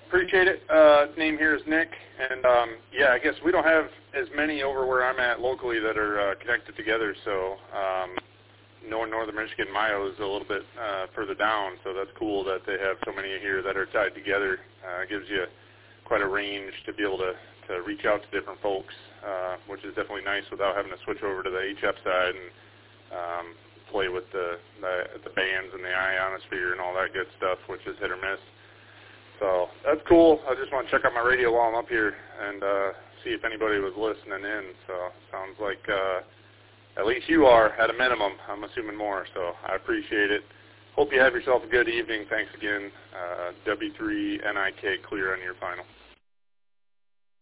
appreciate it. Name here is Nick, and yeah, I guess we don't have as many over where I'm at locally that are connected together, so knowing Northern Michigan, Mayo is a little bit further down, so that's cool that they have so many here that are tied together. It gives you quite a range to be able to reach out to different folks, which is definitely nice without having to switch over to the HF side and play with the bands and the ionosphere and all that good stuff, which is hit or miss. So that's cool. I just want to check out my radio while I'm up here and see if anybody was listening in. So sounds like at least you are, at a minimum. I'm assuming more, so I appreciate it. Hope you have yourself a good evening. Thanks again. W3NIK clear on your final.